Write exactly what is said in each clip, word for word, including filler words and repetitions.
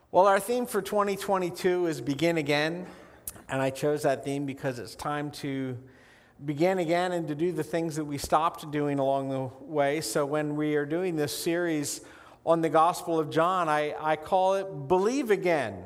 Well, our theme for twenty twenty-two is Begin Again, and I chose that theme because it's time to begin again and to do the things that we stopped doing along the way. So when we are doing this series on the Gospel of John, I, I call it Believe Again.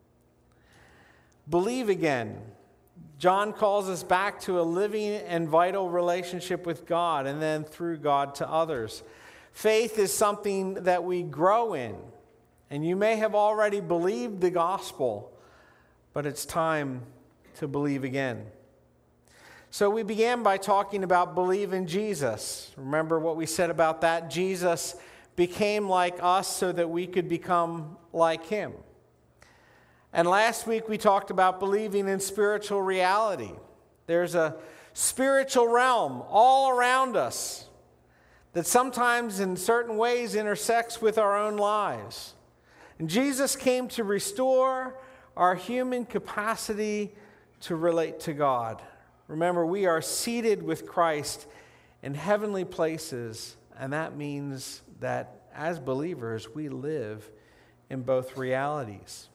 Believe Again. John calls us back to a living and vital relationship with God and then through God to others. Faith is something that we grow in. And you may have already believed the gospel, but it's time to believe again. So we began by talking about believe in Jesus. Remember what we said about that? Jesus became like us so that we could become like him. And last week we talked about believing in spiritual reality. There's a spiritual realm all around us that sometimes in certain ways intersects with our own lives. And Jesus came to restore our human capacity to relate to God. Remember, we are seated with Christ in heavenly places, and that means that as believers, we live in both realities.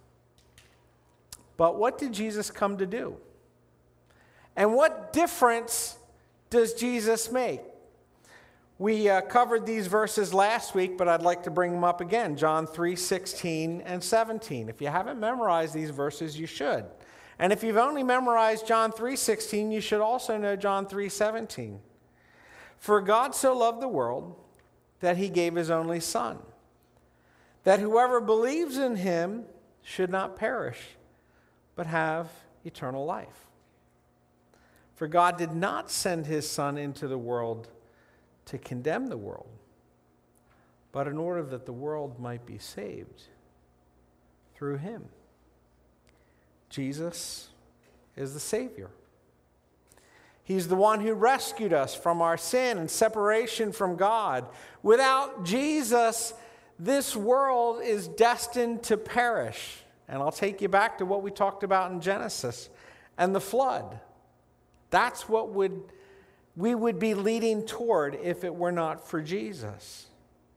But what did Jesus come to do? And what difference does Jesus make? We uh, covered these verses last week, but I'd like to bring them up again. John three, sixteen and seventeen. If you haven't memorized these verses, you should. And if you've only memorized John three, sixteen, you should also know John three, seventeen. For God so loved the world that he gave his only Son, that whoever believes in him should not perish, but have eternal life. For God did not send his Son into the world to condemn the world, but in order that the world might be saved through him. Jesus is the Savior. He's the one who rescued us from our sin and separation from God. Without Jesus, this world is destined to perish. And I'll take you back to what we talked about in Genesis and the flood. That's what would we would be leading toward if it were not for Jesus.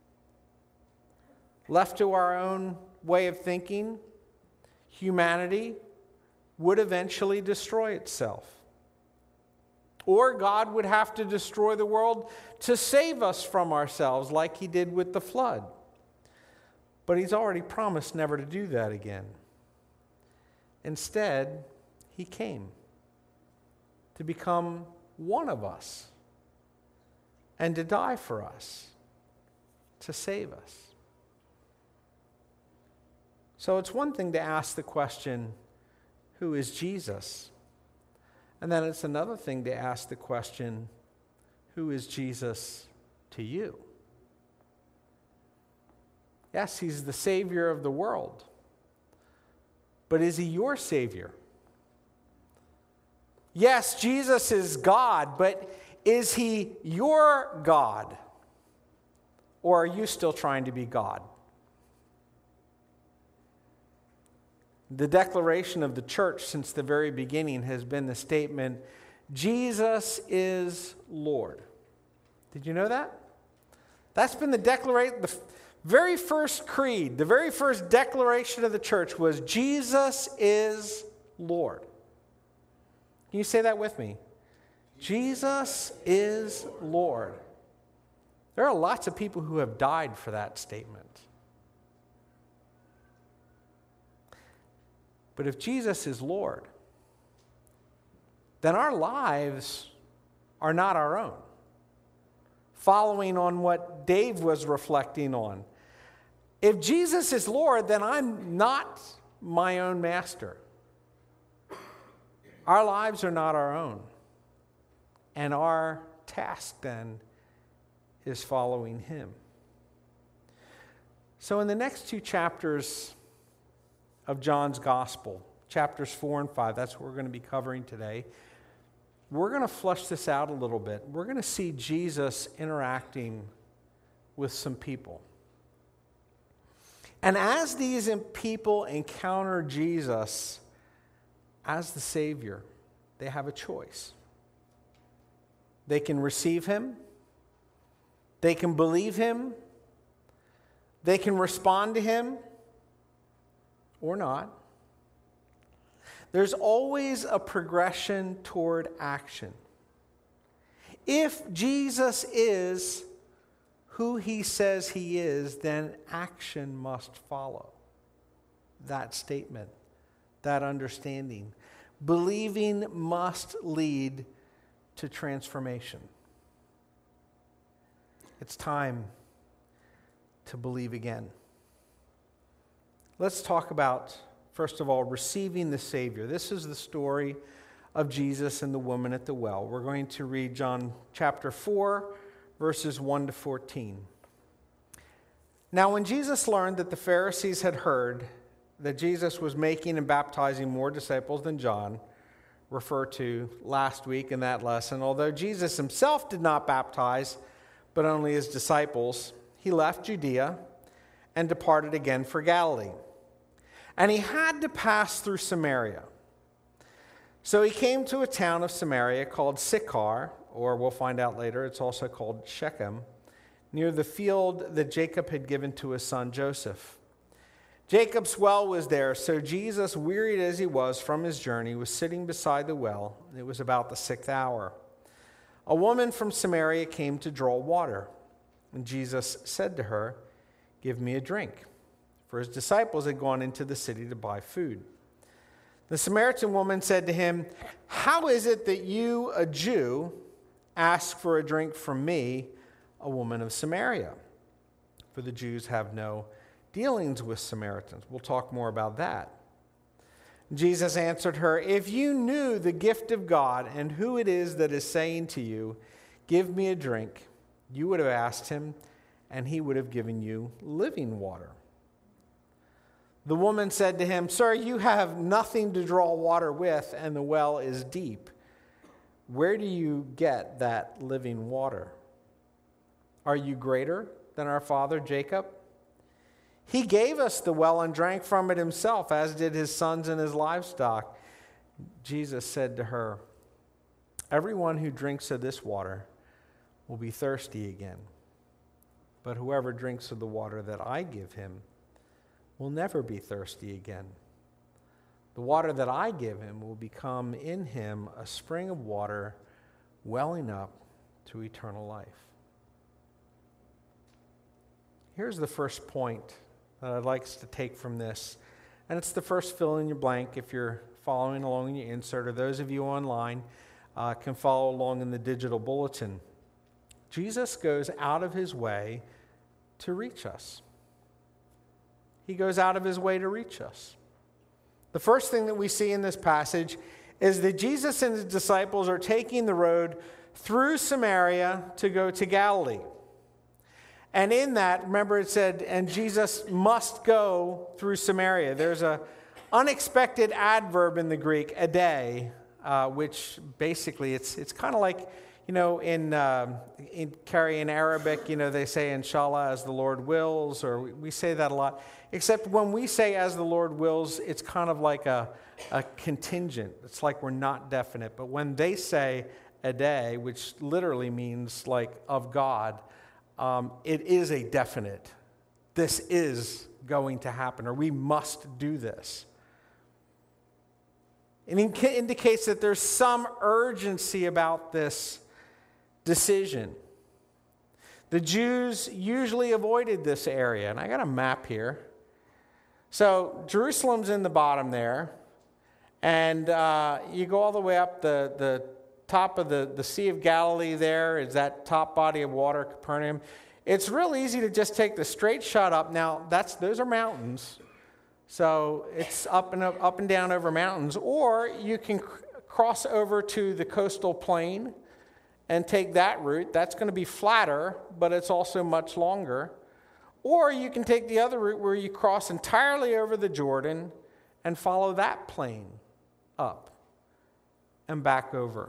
Left to our own way of thinking, humanity would eventually destroy itself. Or God would have to destroy the world to save us from ourselves like he did with the flood. But he's already promised never to do that again. Instead, he came to become one of us and to die for us, to save us. So it's one thing to ask the question, who is Jesus? And then it's another thing to ask the question, who is Jesus to you? Yes, he's the Savior of the world. But is he your Savior? Yes, Jesus is God, but is he your God? Or are you still trying to be God? The declaration of the church since the very beginning has been the statement, Jesus is Lord. Did you know that? That's been the declaration, the very first creed, the very first declaration of the church was Jesus is Lord. Can you say that with me? Jesus is Lord. There are lots of people who have died for that statement. But if Jesus is Lord, then our lives are not our own. Following on what Dave was reflecting on. If Jesus is Lord, then I'm not my own master. Our lives are not our own. And our task then is following him. So in the next two chapters of John's Gospel, chapters four and five, that's what we're going to be covering today, we're going to flesh this out a little bit. We're going to see Jesus interacting with some people. And as these people encounter Jesus as the Savior, they have a choice. They can receive him. They can believe him. They can respond to him. or not. There's always a progression toward action. If Jesus is who he says he is, then action must follow that statement, that understanding. Believing must lead to transformation. It's time to believe again. Let's talk about, first of all, receiving the Savior. This is the story of Jesus and the woman at the well. We're going to read John chapter four, verses one to fourteen. Now, when Jesus learned that the Pharisees had heard that Jesus was making and baptizing more disciples than John, referred to last week in that lesson, although Jesus himself did not baptize, but only his disciples, he left Judea and departed again for Galilee. And he had to pass through Samaria. So he came to a town of Samaria called Sychar, or we'll find out later, it's also called Shechem, near the field that Jacob had given to his son Joseph. Jacob's well was there, so Jesus, wearied as he was from his journey, was sitting beside the well. It was about the sixth hour. A woman from Samaria came to draw water, and Jesus said to her, "Give me a drink," for his disciples had gone into the city to buy food. The Samaritan woman said to him, "How is it that you, a Jew, ask for a drink from me, a woman of Samaria? For the Jews have no dealings with Samaritans." We'll talk more about that. Jesus answered her, "If you knew the gift of God and who it is that is saying to you, 'Give me a drink,' you would have asked him, and he would have given you living water." The woman said to him, "Sir, you have nothing to draw water with, and the well is deep. Where do you get that living water? Are you greater than our father Jacob? He gave us the well and drank from it himself, as did his sons and his livestock." Jesus said to her, "Everyone who drinks of this water will be thirsty again. But whoever drinks of the water that I give him will never be thirsty again. The water that I give him will become in him a spring of water welling up to eternal life." Here's the first point that I'd like us to take from this. And it's the first fill in your blank if you're following along in your insert, or those of you online uh, can follow along in the digital bulletin. Jesus goes out of his way to reach us. He goes out of his way to reach us. The first thing that we see in this passage is that Jesus and his disciples are taking the road through Samaria to go to Galilee. And in that, remember it said, and Jesus must go through Samaria. There's a unexpected adverb in the Greek, ade, uh, which basically it's it's kind of like, you know, in uh, in carry in Arabic, you know, they say inshallah, as the Lord wills, or we, we say that a lot. Except when we say as the Lord wills, it's kind of like a, a contingent. It's like we're not definite. But when they say ade, which literally means like of God, Um, it is a definite. This is going to happen, or we must do this. It indicates that there's some urgency about this decision. The Jews usually avoided this area, and I got a map here. So Jerusalem's in the bottom there, and uh, you go all the way up the the. top of the, the Sea of Galilee there is that top body of water, Capernaum. It's real easy to just take the straight shot up. Now, that's those are mountains. So it's up and up, up and down over mountains. Or you can cr- cross over to the coastal plain and take that route. That's going to be flatter, but it's also much longer. Or you can take the other route where you cross entirely over the Jordan and follow that plain up and back over.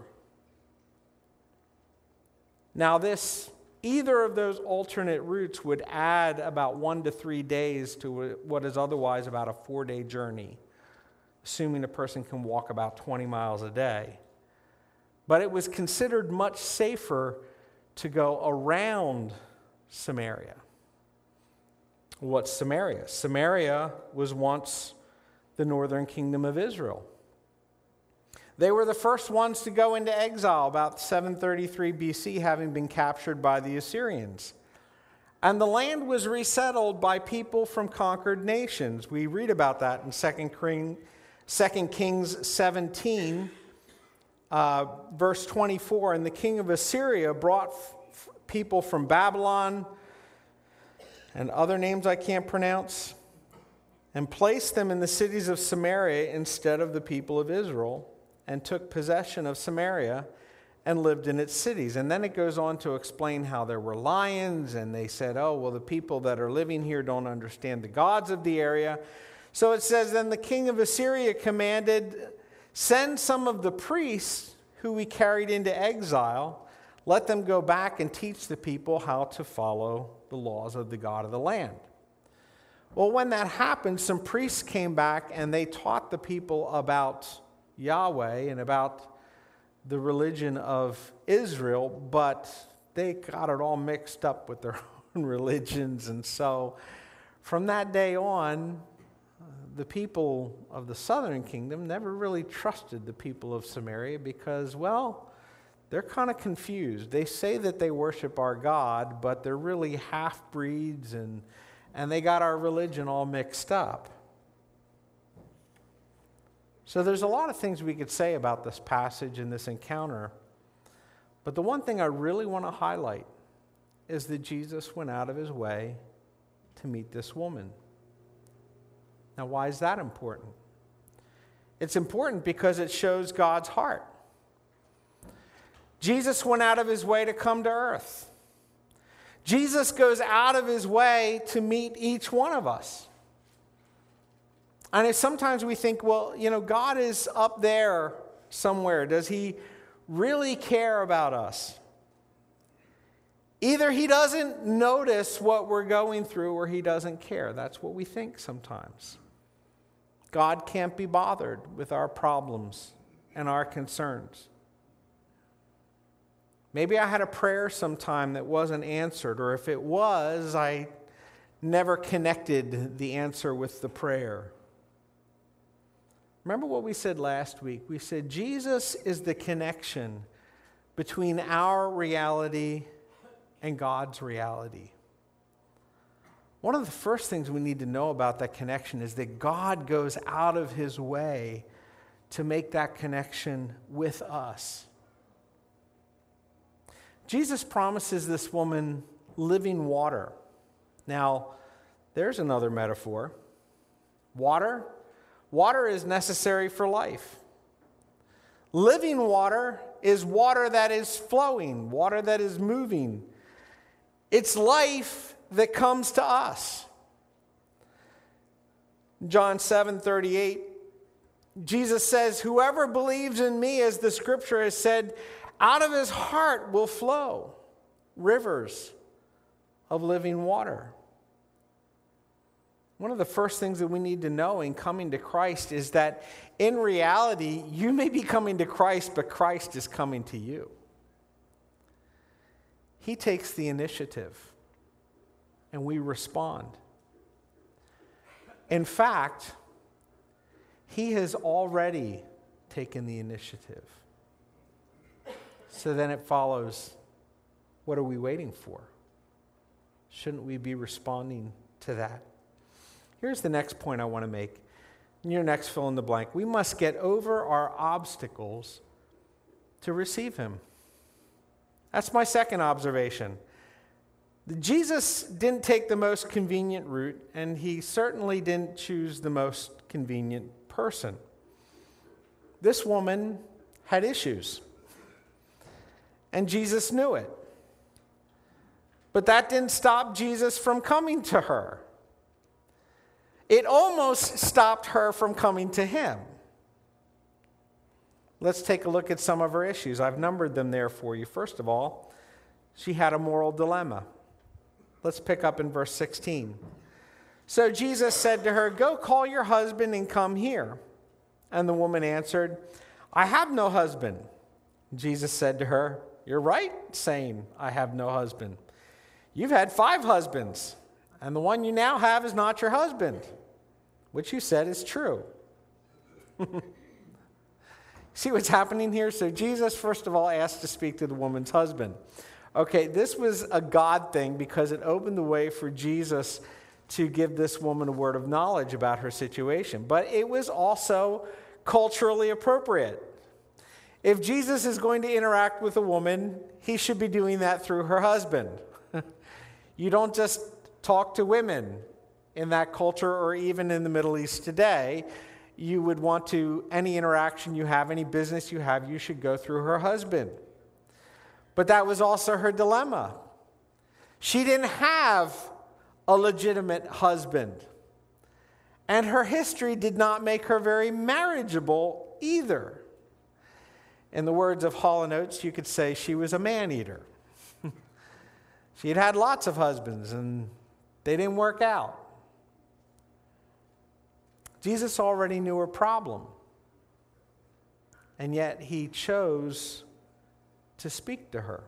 Now this, either of those alternate routes would add about one to three days to what is otherwise about a four-day journey, assuming a person can walk about twenty miles a day. But it was considered much safer to go around Samaria. What's Samaria? Samaria was once the northern kingdom of Israel. They were the first ones to go into exile about seven thirty-three B C, having been captured by the Assyrians. And the land was resettled by people from conquered nations. We read about that in Second Kings seventeen, uh, verse twenty-four. And the king of Assyria brought f- people from Babylon and other names I can't pronounce, and placed them in the cities of Samaria instead of the people of Israel, and took possession of Samaria and lived in its cities. And then it goes on to explain how there were lions, and they said, oh, well, the people that are living here don't understand the gods of the area. So it says, then the king of Assyria commanded, send some of the priests who we carried into exile, let them go back and teach the people how to follow the laws of the God of the land. Well, when that happened, some priests came back and they taught the people about Yahweh and about the religion of Israel, but they got it all mixed up with their own religions. And so from that day on, the people of the southern kingdom never really trusted the people of Samaria because, well, they're kind of confused. They say that they worship our God, but they're really half-breeds, and, and they got our religion all mixed up. So there's a lot of things we could say about this passage and this encounter. But the one thing I really want to highlight is that Jesus went out of his way to meet this woman. Now, why is that important? It's important because it shows God's heart. Jesus went out of his way to come to earth. Jesus goes out of his way to meet each one of us. And if sometimes we think, well, you know, God is up there somewhere. Does he really care about us? Either he doesn't notice what we're going through or he doesn't care. That's what we think sometimes. God can't be bothered with our problems and our concerns. Maybe I had a prayer sometime that wasn't answered, or if it was, I never connected the answer with the prayer. Remember what we said last week? We said Jesus is the connection between our reality and God's reality. One of the first things we need to know about that connection is that God goes out of his way to make that connection with us. Jesus promises this woman living water. Now, there's another metaphor. Water Water is necessary for life. Living water is water that is flowing, water that is moving. It's life that comes to us. John seven thirty-eight, Jesus says, whoever believes in me, as the scripture has said, out of his heart will flow rivers of living water. One of the first things that we need to know in coming to Christ is that in reality, you may be coming to Christ, but Christ is coming to you. He takes the initiative, and we respond. In fact, he has already taken the initiative. So then it follows, what are we waiting for? Shouldn't we be responding to that? Here's the next point I want to make. In your next fill in the blank. We must get over our obstacles to receive him. That's my second observation. Jesus didn't take the most convenient route, and he certainly didn't choose the most convenient person. This woman had issues, and Jesus knew it. But that didn't stop Jesus from coming to her. It almost stopped her from coming to him. Let's take a look at some of her issues. I've numbered them there for you. First of all, she had a moral dilemma. Let's pick up in verse sixteen. So Jesus said to her, go call your husband and come here. And the woman answered, I have no husband. Jesus said to her, you're right saying, I have no husband. You've had five husbands, and the one you now have is not your husband. What you said is true. See what's happening here? So Jesus, first of all, asked to speak to the woman's husband. Okay, this was a God thing because it opened the way for Jesus to give this woman a word of knowledge about her situation. But it was also culturally appropriate. If Jesus is going to interact with a woman, he should be doing that through her husband. You don't just talk to women in that culture or even in the Middle East today. You would want to, any interaction you have, any business you have, you should go through her husband. But that was also her dilemma. She didn't have a legitimate husband. And her history did not make her very marriageable either. In the words of Hall and Oates, you could say she was a man-eater. She had had lots of husbands, and they didn't work out. Jesus already knew her problem, and yet he chose to speak to her.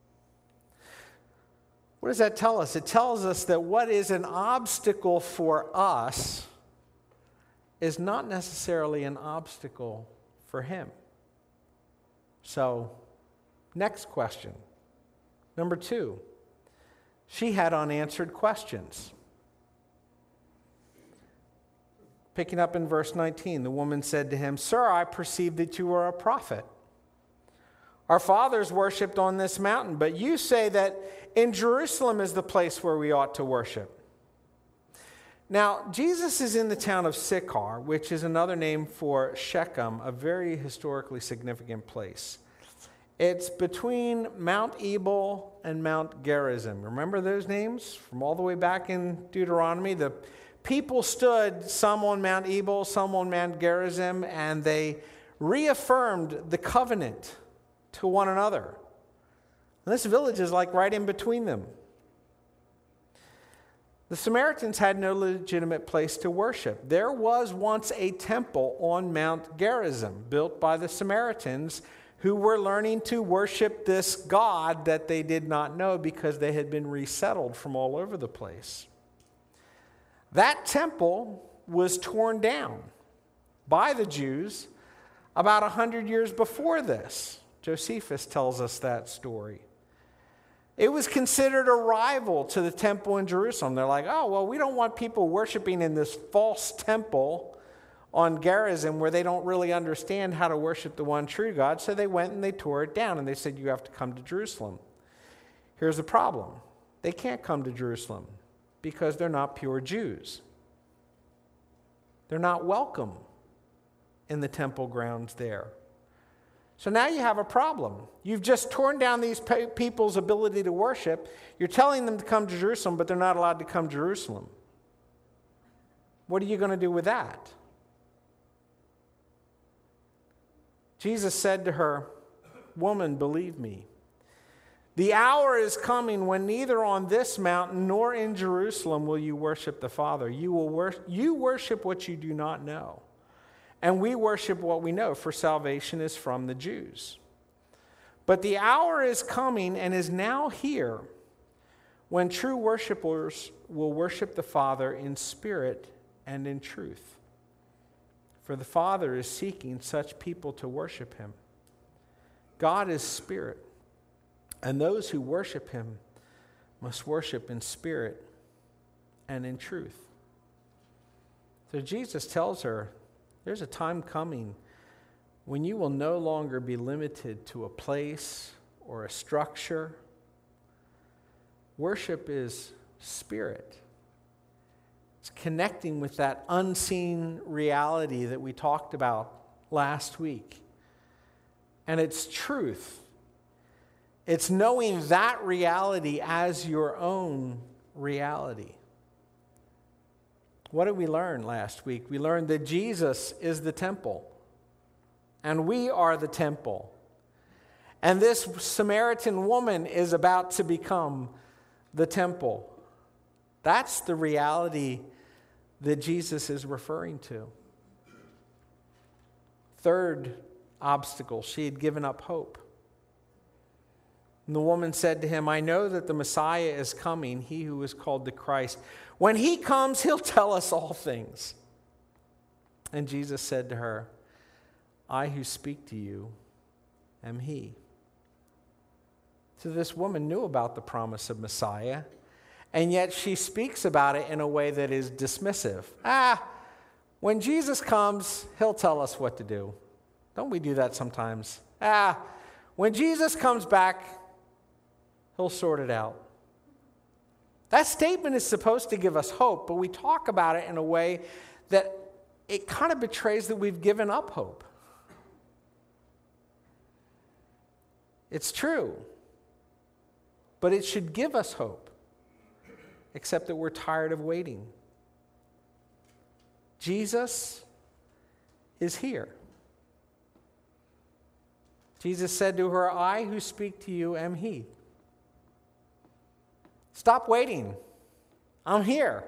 What does that tell us? It tells us that what is an obstacle for us is not necessarily an obstacle for him. So, next question. Number two, she had unanswered questions. Picking up in verse nineteen, the woman said to him, "Sir, I perceive that you are a prophet. Our fathers worshipped on this mountain, but you say that in Jerusalem is the place where we ought to worship." Now, Jesus is in the town of Sychar, which is another name for Shechem, a very historically significant place. It's between Mount Ebal and Mount Gerizim. Remember those names from all the way back in Deuteronomy? The people stood, some on Mount Ebal, some on Mount Gerizim, and they reaffirmed the covenant to one another. And this village is like right in between them. The Samaritans had no legitimate place to worship. There was once a temple on Mount Gerizim built by the Samaritans who were learning to worship this God that they did not know because they had been resettled from all over the place. That temple was torn down by the Jews about one hundred years before this. Josephus tells us that story. It was considered a rival to the temple in Jerusalem. They're like, oh, well, we don't want people worshiping in this false temple on Gerizim where they don't really understand how to worship the one true God. So they went and they tore it down and they said, you have to come to Jerusalem. Here's the problem. They can't come to Jerusalem because they're not pure Jews. They're not welcome in the temple grounds there. So now you have a problem. You've just torn down these pe- people's ability to worship. You're telling them to come to Jerusalem, but they're not allowed to come to Jerusalem. What are you going to do with that? Jesus said to her, "Woman, believe me. The hour is coming when neither on this mountain nor in Jerusalem will you worship the Father. You will wor- you worship what you do not know. And we worship what we know, for salvation is from the Jews. But the hour is coming and is now here when true worshipers will worship the Father in spirit and in truth. For the Father is seeking such people to worship him. God is spirit, and those who worship him must worship in spirit and in truth." So Jesus tells her, there's a time coming when you will no longer be limited to a place or a structure. Worship is spirit. It's connecting with that unseen reality that we talked about last week. And it's truth. It's knowing that reality as your own reality. What did we learn last week? We learned that Jesus is the temple, and we are the temple. And this Samaritan woman is about to become the temple. That's the reality that Jesus is referring to. Third obstacle, she had given up hope. And the woman said to him, "I know that the Messiah is coming, he who is called the Christ. When he comes, he'll tell us all things." And Jesus said to her, I who speak to you am he. So this woman knew about the promise of Messiah, and yet she speaks about it in a way that is dismissive. Ah, when Jesus comes, he'll tell us what to do. Don't we do that sometimes? Ah, when Jesus comes back, he'll sort it out. That statement is supposed to give us hope, but we talk about it in a way that it kind of betrays that we've given up hope. It's true, but it should give us hope, except that we're tired of waiting. Jesus is here. Jesus said to her, I who speak to you am he. Stop waiting. I'm here.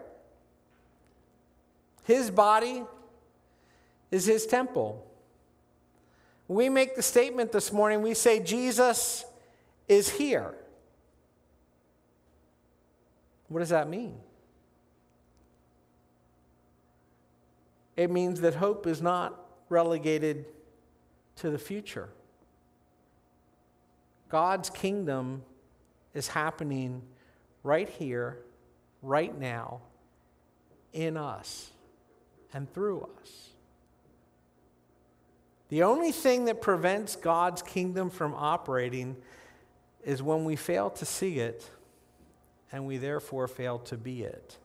His body is his temple. We make the statement this morning, we say Jesus is here. What does that mean? It means that hope is not relegated to the future. God's kingdom is happening right here, right now, in us and through us. The only thing that prevents God's kingdom from operating is when we fail to see it and we therefore fail to be it.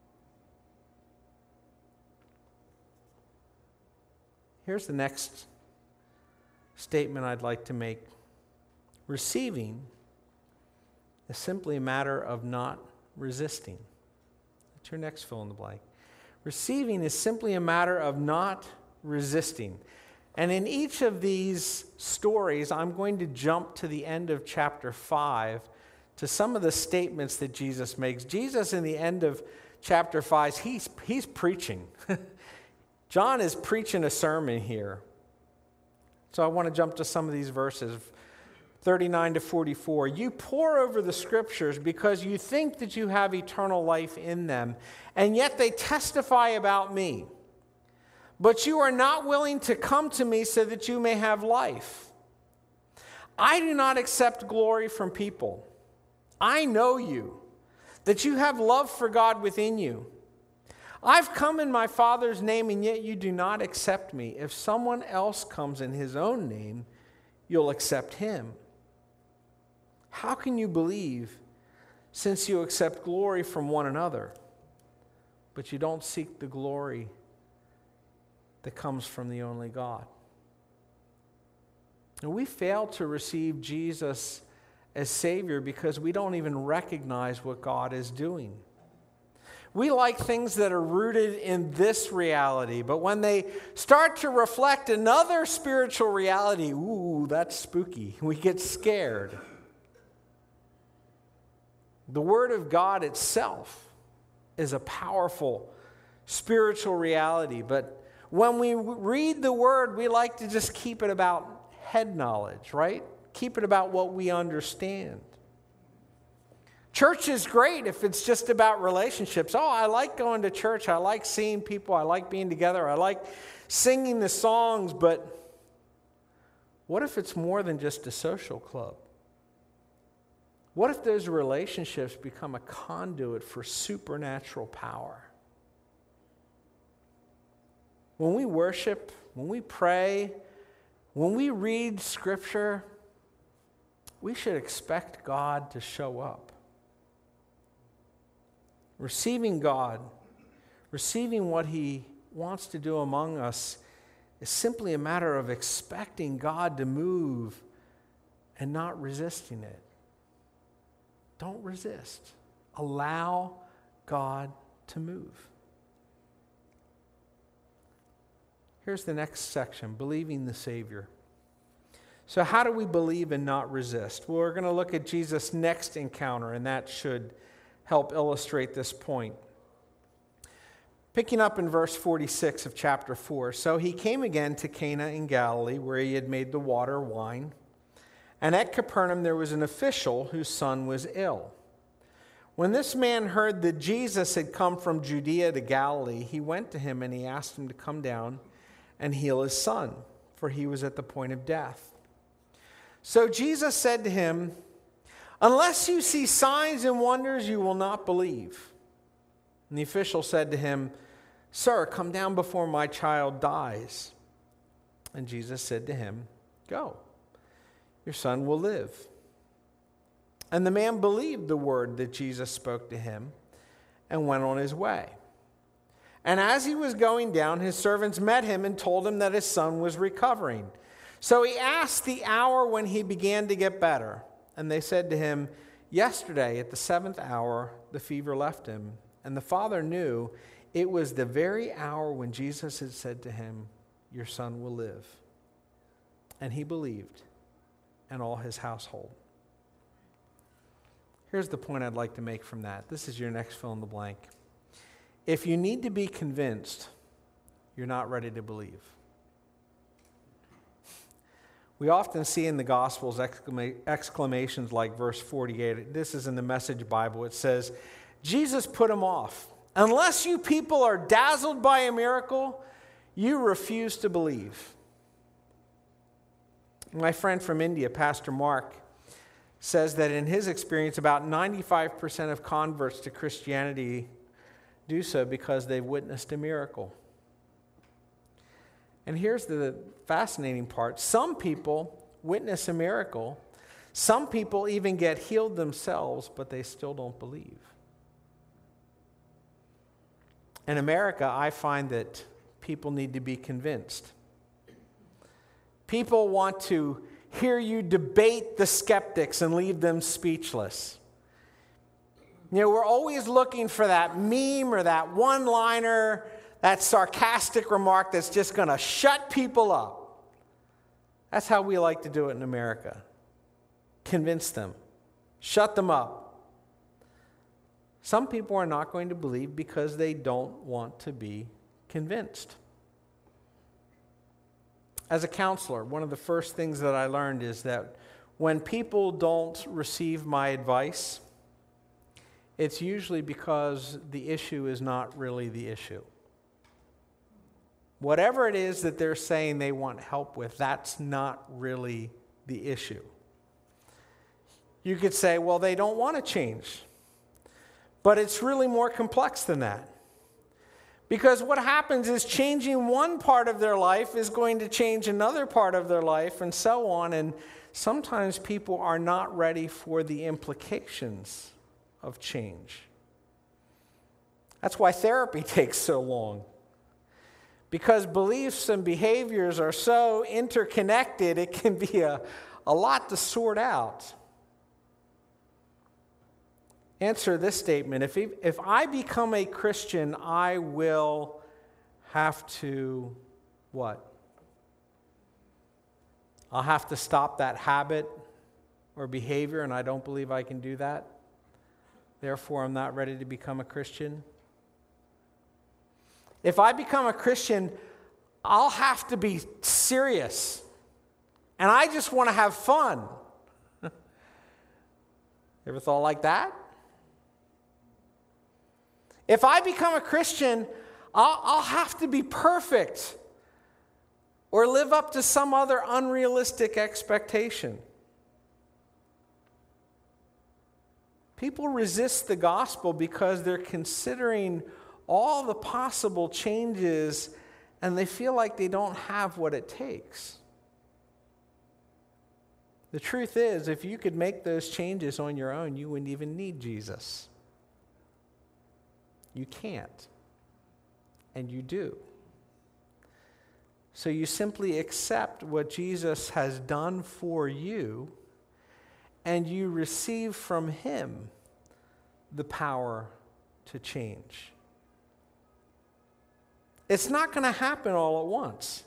Here's the next statement I'd like to make. Receiving is simply a matter of not resisting. That's your next fill in the blank. Receiving is simply a matter of not resisting. And in each of these stories, I'm going to jump to the end of chapter five to some of the statements that Jesus makes. Jesus, in the end of chapter five, he's, he's preaching. John is preaching a sermon here. So I want to jump to some of these verses. thirty-nine to forty-four. You pore over the scriptures because you think that you have eternal life in them, and yet they testify about me. But you are not willing to come to me so that you may have life. I do not accept glory from people. I know you, that you have love for God within you. I've come in my Father's name, and yet you do not accept me. If someone else comes in his own name, you'll accept him. How can you believe since you accept glory from one another, but you don't seek the glory that comes from the only God? And we fail to receive Jesus as Savior because we don't even recognize what God is doing. We like things that are rooted in this reality, but when they start to reflect another spiritual reality, ooh, that's spooky. We get scared. The Word of God itself is a powerful spiritual reality, but when we read the Word, we like to just keep it about head knowledge, right? Keep it about what we understand. Church is great if it's just about relationships. Oh, I like going to church. I like seeing people. I like being together. I like singing the songs. But what if it's more than just a social club? What if those relationships become a conduit for supernatural power? When we worship, when we pray, when we read Scripture, we should expect God to show up. Receiving God, receiving what He wants to do among us, is simply a matter of expecting God to move and not resisting it. Don't resist. Allow God to move. Here's the next section, believing the Savior. So how do we believe and not resist? Well, we're going to look at Jesus' next encounter, and that should help illustrate this point. Picking up in verse forty-six of chapter four. So he came again to Cana in Galilee, where he had made the water wine. And at Capernaum there was an official whose son was ill. When this man heard that Jesus had come from Judea to Galilee, he went to him and he asked him to come down and heal his son, for he was at the point of death. So Jesus said to him, "Unless you see signs and wonders, you will not believe." And the official said to him, "Sir, come down before my child dies." And Jesus said to him, "Go, your son will live." And the man believed the word that Jesus spoke to him and went on his way. And as he was going down, his servants met him and told him that his son was recovering. So he asked the hour when he began to get better. And they said to him, "Yesterday at the seventh hour, the fever left him." And the father knew it was the very hour when Jesus had said to him, "Your son will live." And he believed, and all his household. Here's the point I'd like to make from that. This is your next fill in the blank. If you need to be convinced, you're not ready to believe. We often see in the Gospels exclama- exclamations like verse forty-eight. This is in the Message Bible. It says, Jesus put him off. Unless you people are dazzled by a miracle, you refuse to believe. My friend from India, Pastor Mark, says that in his experience, about ninety-five percent of converts to Christianity do so because they've witnessed a miracle. And here's the fascinating part. Some people witness a miracle. Some people even get healed themselves, but they still don't believe. In America, I find that people need to be convinced. People want to hear you debate the skeptics and leave them speechless. You know, we're always looking for that meme or that one-liner, that sarcastic remark that's just going to shut people up. That's how we like to do it in America. Convince them. Shut them up. Some people are not going to believe because they don't want to be convinced. As a counselor, one of the first things that I learned is that when people don't receive my advice, it's usually because the issue is not really the issue. Whatever it is that they're saying they want help with, that's not really the issue. You could say, well, they don't want to change. But it's really more complex than that. Because what happens is changing one part of their life is going to change another part of their life and so on. And sometimes people are not ready for the implications of change. That's why therapy takes so long. Because beliefs and behaviors are so interconnected, it can be a, a lot to sort out. Answer this statement. If, if I become a Christian, I will have to what? I'll have to stop that habit or behavior, and I don't believe I can do that. Therefore, I'm not ready to become a Christian. If I become a Christian, I'll have to be serious. And I just want to have fun. Ever thought like that? If I become a Christian, I'll, I'll have to be perfect or live up to some other unrealistic expectation. People resist the gospel because they're considering all the possible changes and they feel like they don't have what it takes. The truth is, if you could make those changes on your own, you wouldn't even need Jesus. You can't. And you do. So you simply accept what Jesus has done for you, and you receive from him the power to change. It's not going to happen all at once,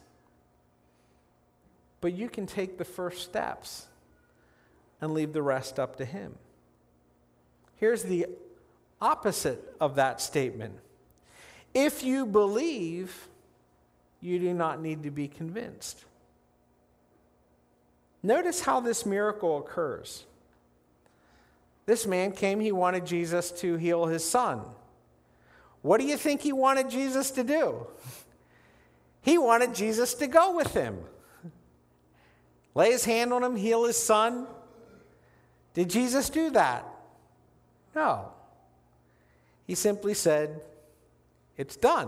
but you can take the first steps and leave the rest up to him. Here's the opposite of that statement. If you believe, you do not need to be convinced. Notice how this miracle occurs. This man came, he wanted Jesus to heal his son. What do you think he wanted Jesus to do? He wanted Jesus to go with him. Lay his hand on him, heal his son. Did Jesus do that? No. He simply said, it's done.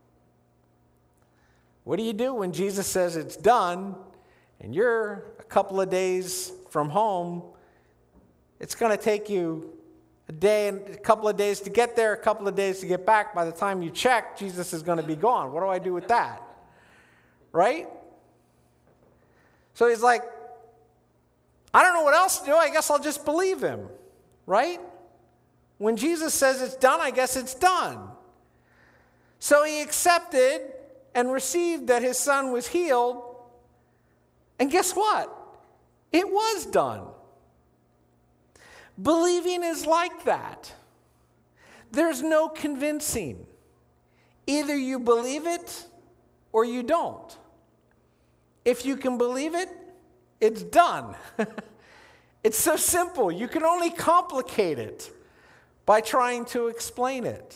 What do you do when Jesus says it's done and you're a couple of days from home? It's going to take you a day and a couple of days to get there, a couple of days to get back. By the time you check, Jesus is going to be gone. What do I do with that? Right? So he's like, I don't know what else to do. I guess I'll just believe him. Right? When Jesus says it's done, I guess it's done. So he accepted and received that his son was healed. And guess what? It was done. Believing is like that. There's no convincing. Either you believe it or you don't. If you can believe it, it's done. It's so simple. You can only complicate it by trying to explain it.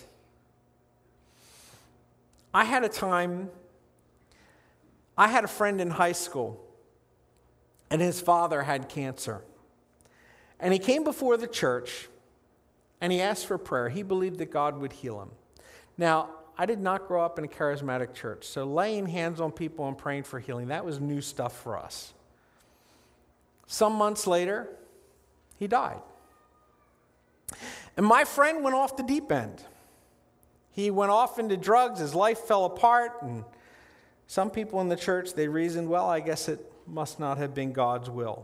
I had a time, I had a friend in high school, and his father had cancer. And he came before the church, and he asked for prayer. He believed that God would heal him. Now, I did not grow up in a charismatic church, so laying hands on people and praying for healing, that was new stuff for us. Some months later, he died. And my friend went off the deep end. He went off into drugs, his life fell apart, and some people in the church, they reasoned, well, I guess it must not have been God's will.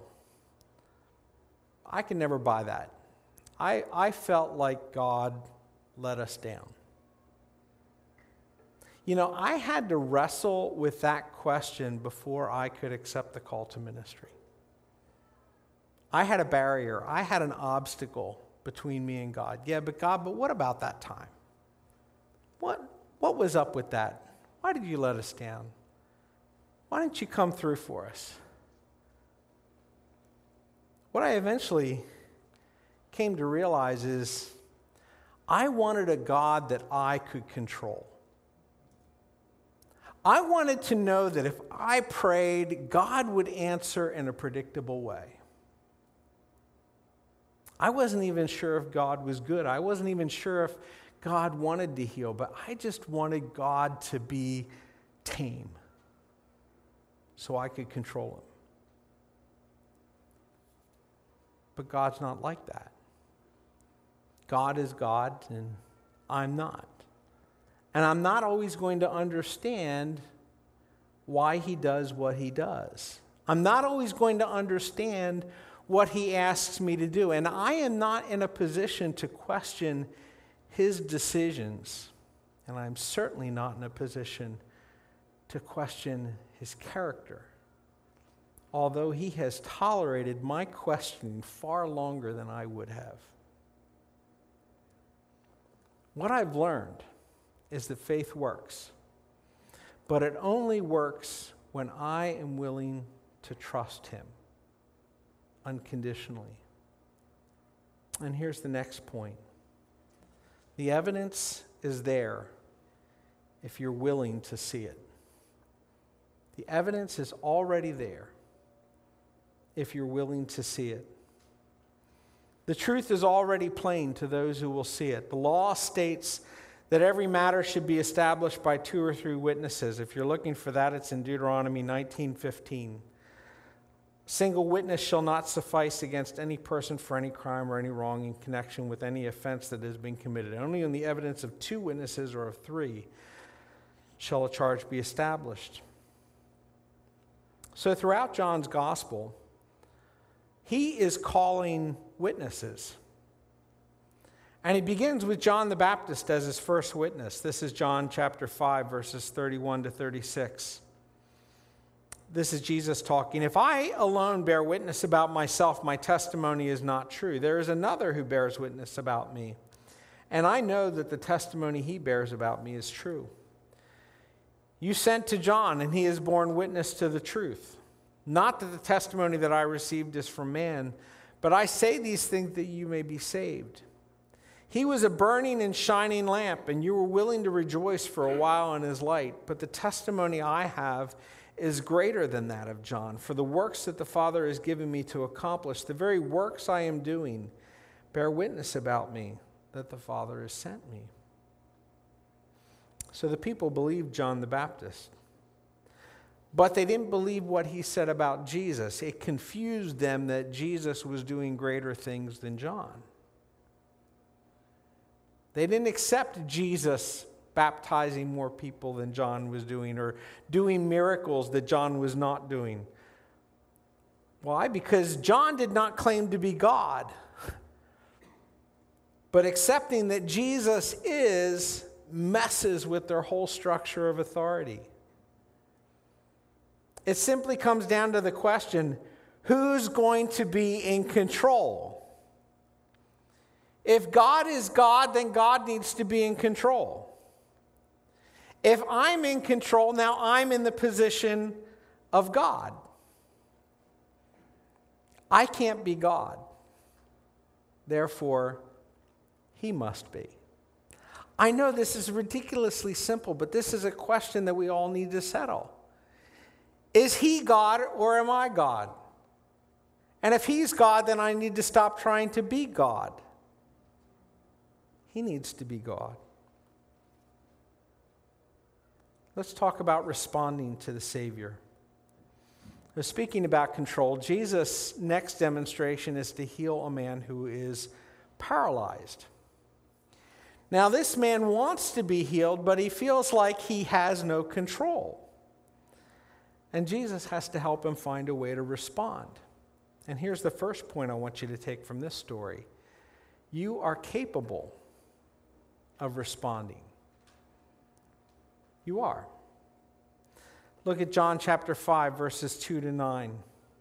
I can never buy that. I, I felt like God let us down. You know, I had to wrestle with that question before I could accept the call to ministry. I had a barrier. I had an obstacle between me and God. Yeah, but God, but what about that time? What, what was up with that? Why did you let us down? Why didn't you come through for us? What I eventually came to realize is I wanted a God that I could control. I wanted to know that if I prayed, God would answer in a predictable way. I wasn't even sure if God was good. I wasn't even sure if God wanted to heal, but I just wanted God to be tame so I could control him. But God's not like that. God is God, and I'm not. And I'm not always going to understand why he does what he does. I'm not always going to understand what he asks me to do. And I am not in a position to question his decisions. And I'm certainly not in a position to question his character. Although he has tolerated my questioning far longer than I would have. What I've learned is that faith works, but it only works when I am willing to trust him unconditionally. And here's the next point. The evidence is there if you're willing to see it. The evidence is already there if you're willing to see it. The truth is already plain to those who will see it. The law states that every matter should be established by two or three witnesses. If you're looking for that, it's in Deuteronomy nineteen fifteen. A single witness shall not suffice against any person for any crime or any wrong in connection with any offense that has been committed. Only on the evidence of two witnesses or of three shall a charge be established. So throughout John's gospel, he is calling witnesses. And he begins with John the Baptist as his first witness. This is John chapter five, verses thirty-one to thirty-six. This is Jesus talking. If I alone bear witness about myself, my testimony is not true. There is another who bears witness about me. And I know that the testimony he bears about me is true. You sent to John, and he has borne witness to the truth. Not that the testimony that I received is from man, But I say these things that you may be saved. He was a burning and shining lamp, and you were willing to rejoice for a while in his light. But the testimony I have is greater than that of John. For the works that the Father has given me to accomplish, the very works I am doing, bear witness about me that the Father has sent me. So the people believed John the Baptist. But they didn't believe what he said about Jesus. It confused them that Jesus was doing greater things than John. They didn't accept Jesus baptizing more people than John was doing, or doing miracles that John was not doing. Why? Because John did not claim to be God. But accepting that Jesus is messes with their whole structure of authority. It simply comes down to the question, who's going to be in control? If God is God, then God needs to be in control. If I'm in control, now I'm in the position of God. I can't be God. Therefore, he must be. I know this is ridiculously simple, but this is a question that we all need to settle. Is he God or am I God? And if he's God, then I need to stop trying to be God. He needs to be God. Let's talk about responding to the Savior. Now, speaking about control, Jesus' next demonstration is to heal a man who is paralyzed. Now, this man wants to be healed, but he feels like he has no control. And Jesus has to help him find a way to respond. And here's the first point I want you to take from this story. You are capable of responding. You are. Look at John chapter five, verses two to nine.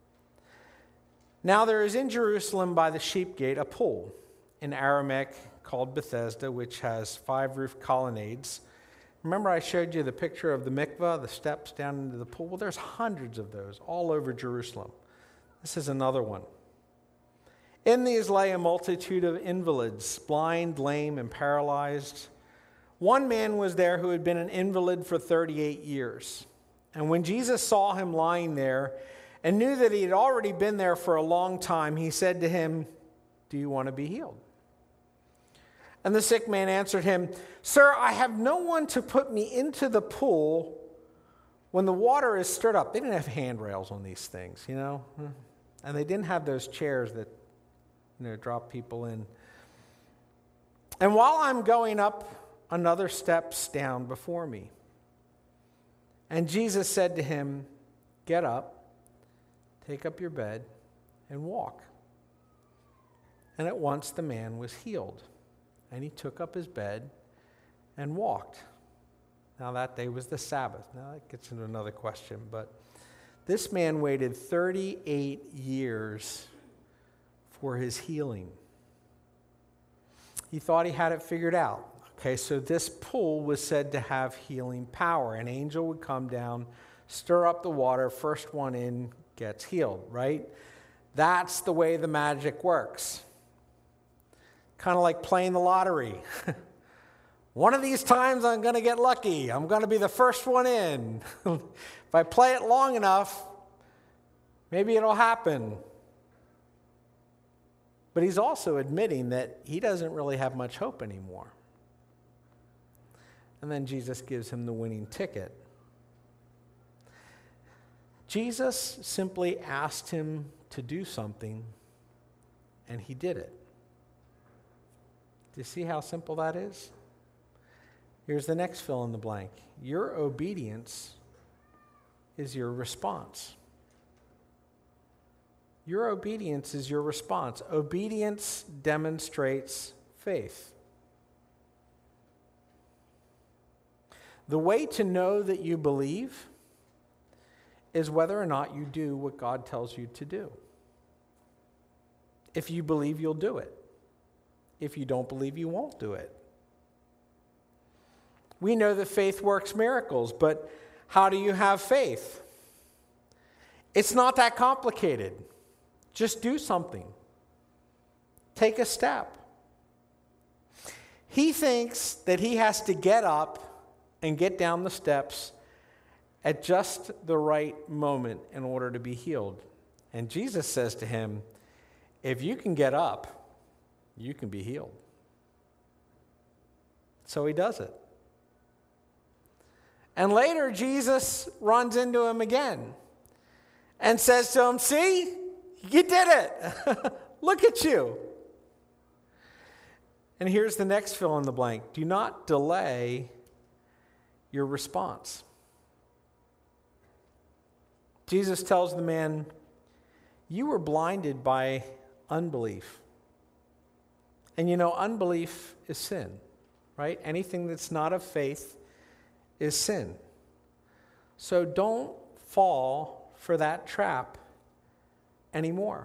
Now there is in Jerusalem by the sheep gate a pool, in Aramaic called Bethesda, which has five roof colonnades. Remember I showed you the picture of the mikvah, the steps down into the pool? Well, there's hundreds of those all over Jerusalem. This is another one. In these lay a multitude of invalids, blind, lame, and paralyzed. One man was there who had been an invalid for thirty-eight years. And when Jesus saw him lying there and knew that he had already been there for a long time, he said to him, "Do you want to be healed?" And the sick man answered him, "Sir, I have no one to put me into the pool when the water is stirred up." They didn't have handrails on these things, you know. And they didn't have those chairs that, you know, drop people in. "And while I'm going up, another steps down before me." And Jesus said to him, "Get up, take up your bed, and walk." And at once the man was healed. And he took up his bed and walked. Now that day was the Sabbath. Now that gets into another question, but this man waited thirty-eight years for his healing. He thought he had it figured out. Okay, so this pool was said to have healing power. An angel would come down, stir up the water, first one in gets healed, right? That's the way the magic works. Kind of like playing the lottery. One of these times I'm going to get lucky. I'm going to be the first one in. If I play it long enough, maybe it'll happen. But he's also admitting that he doesn't really have much hope anymore. And then Jesus gives him the winning ticket. Jesus simply asked him to do something, and he did it. Do you see how simple that is? Here's the next fill in the blank. Your obedience is your response. Your obedience is your response. Obedience demonstrates faith. The way to know that you believe is whether or not you do what God tells you to do. If you believe, you'll do it. If you don't believe, you won't do it. We know that faith works miracles, but how do you have faith? It's not that complicated. Just do something. take a step. He thinks that he has to get up and get down the steps at just the right moment in order to be healed. And Jesus says to him, if you can get up, you can be healed. So he does it. And later, Jesus runs into him again and says to him, see, you did it. Look at you. And here's the next fill in the blank. Do not delay your response. Jesus tells the man, you were blinded by unbelief. And you know, unbelief is sin, right? Anything that's not of faith is sin. So don't fall for that trap anymore.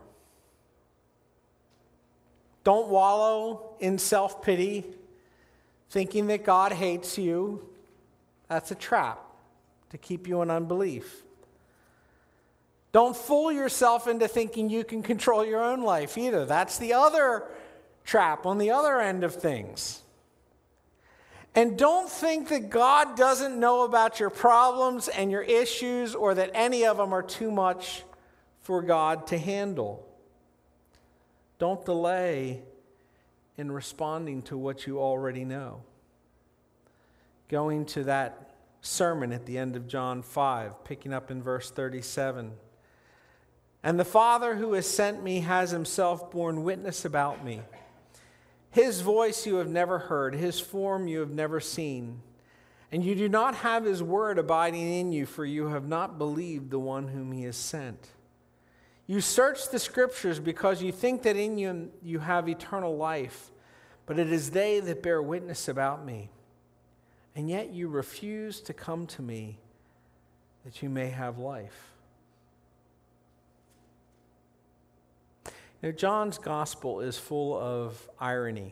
Don't wallow in self-pity, thinking that God hates you. That's a trap to keep you in unbelief. Don't fool yourself into thinking you can control your own life either. That's the other trap on the other end of things. And don't think that God doesn't know about your problems and your issues, or that any of them are too much for God to handle. Don't delay in responding to what you already know. Going to that sermon at the end of John five, picking up in verse thirty-seven. And the Father who has sent me has himself borne witness about me. His voice you have never heard, his form you have never seen. And you do not have his word abiding in you, for you have not believed the one whom he has sent. You search the scriptures because you think that in you you have eternal life, but it is they that bear witness about me. And yet you refuse to come to me that you may have life. You know, John's gospel is full of irony.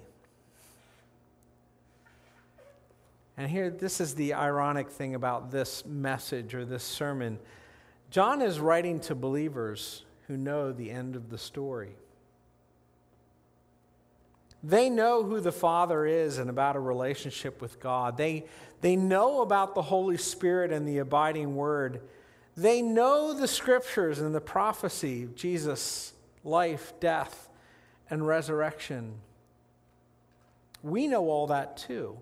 And here, this is the ironic thing about this message or this sermon. John is writing to believers who know the end of the story. They know who the Father is and about a relationship with God. They, they know about the Holy Spirit and the abiding Word. They know the Scriptures and the prophecy of Jesus' life, death, and resurrection. We know all that too.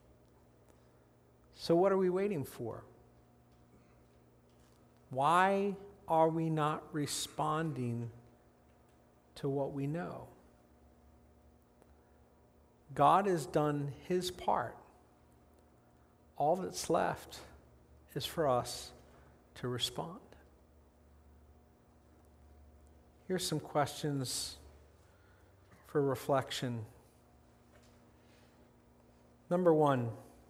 So what are we waiting for? Why are we not responding to what we know? God has done his part. All that's left is for us to respond. Here's some questions for reflection. Number one,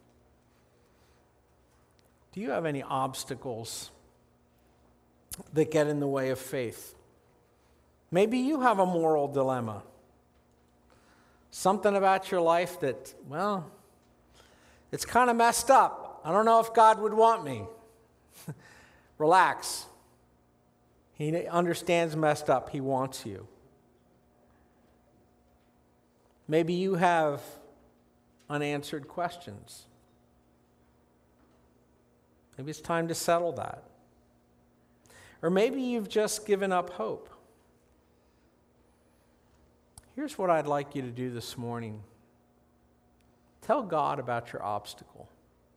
do you have any obstacles that get in the way of faith? Maybe you have a moral dilemma. Something about your life that, well, it's kind of messed up. I don't know if God would want me. Relax. He understands messed up. He wants you. Maybe you have unanswered questions. Maybe it's time to settle that. Or maybe you've just given up hope. Here's what I'd like you to do this morning. Tell God about your obstacle.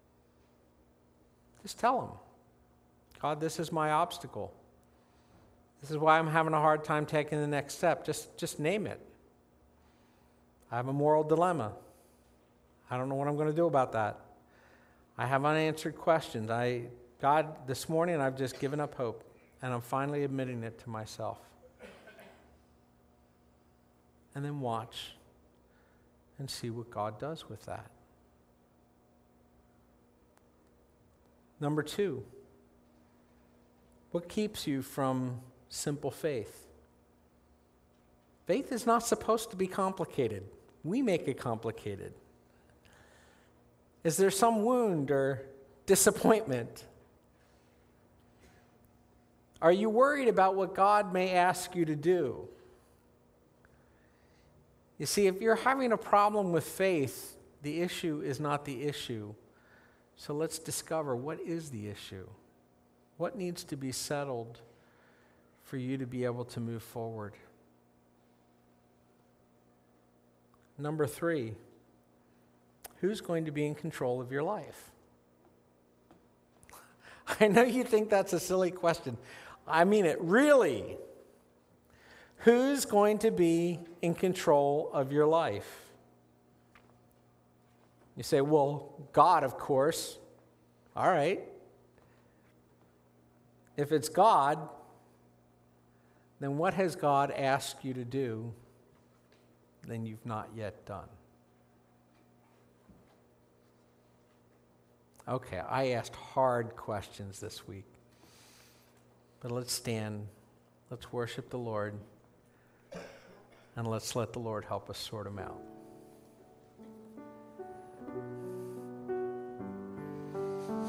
Just tell him, God, this is my obstacle. This is why I'm having a hard time taking the next step. Just, just name it. I have a moral dilemma. I don't know what I'm going to do about that. I have unanswered questions. I, God, this morning I've just given up hope, and I'm finally admitting it to myself. And then watch and see what God does with that. Number two, what keeps you from simple faith? Faith is not supposed to be complicated. We make it complicated. Is there some wound or disappointment? Are you worried about what God may ask you to do? You see, if you're having a problem with faith, the issue is not the issue. So let's discover, what is the issue? What needs to be settled for you to be able to move forward? Number three, who's going to be in control of your life? I know you think that's a silly question. I mean it, really. Who's going to be in control of your life? You say, well, God, of course. All right. If it's God, then what has God asked you to do that you've not yet done? Okay, I asked hard questions this week. But let's stand, let's worship the Lord, and let's let the Lord help us sort them out.